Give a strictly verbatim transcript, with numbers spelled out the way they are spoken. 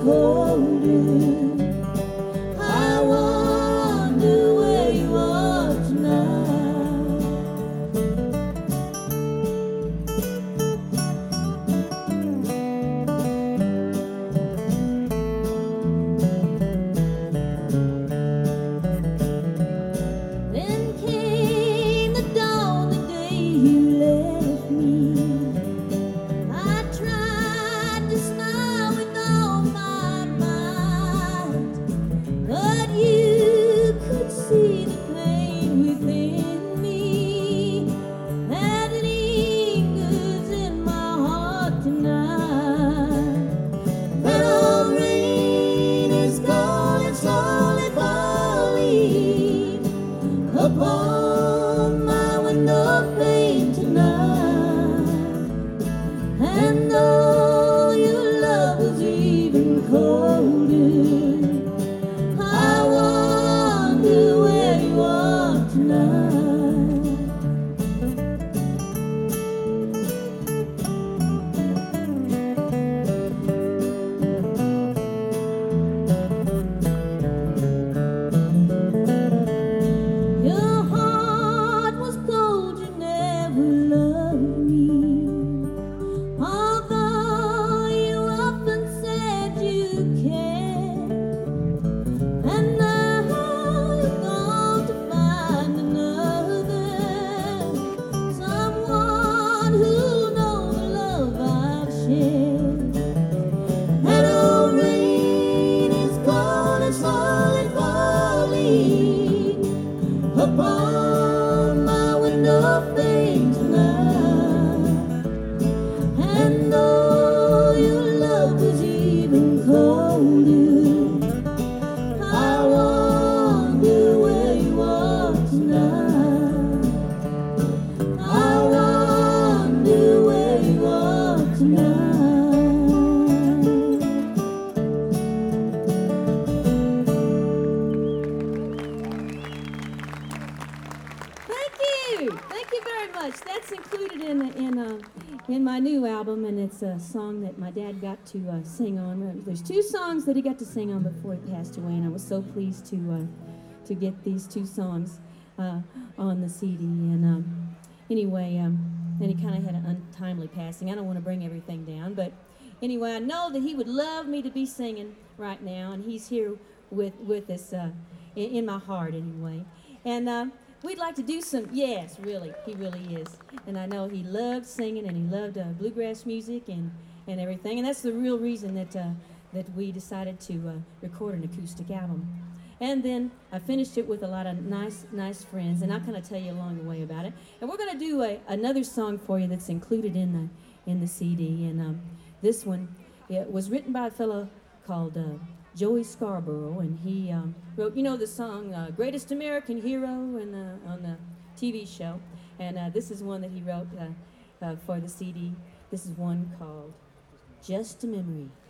colder. I wonder where you are tonight. Then came the dawn, the day you left me. I tried to smile with all my might, but you could see the pain within me that lingers in my heart tonight. That old rain is falling, slowly falling upon my window pane tonight. And though your love was even colder, I wonder where you are tonight. Your heart was cold, you never loved me, although you often said you cared. And now you're gone to find another, someone who'll know the love I've shared. That old rain is cold and slowly falling upon my window pane tonight. And though your love was even colder, I wonder where you are tonight. I wonder where you are tonight. Thank you. Thank you very much. That's included in in uh, in my new album, and it's a song that my dad got to uh, sing on. There's two songs that he got to sing on before he passed away, and I was so pleased to uh, to get these two songs uh, on the C D. And um, anyway, um, then he kind of had an untimely passing. I don't want to bring everything down, but anyway, I know that he would love me to be singing right now, and he's here with with us uh, in, in my heart anyway. And uh, we'd like to do some, yes, really, he really is. And I know he loved singing, and he loved uh, bluegrass music and, and everything. And that's the real reason that uh, that we decided to uh, record an acoustic album. And then I finished it with a lot of nice, nice friends, and I'll kind of tell you along the way about it. And we're going to do a, another song for you that's included in the in the C D. And um, this one, it was written by a fellow called uh, Joey Scarborough, and he um, wrote, you know, the song uh, "Greatest American Hero" in the, on the T V show. And uh, this is one that he wrote uh, uh, for the C D. This is one called "Just a Memory."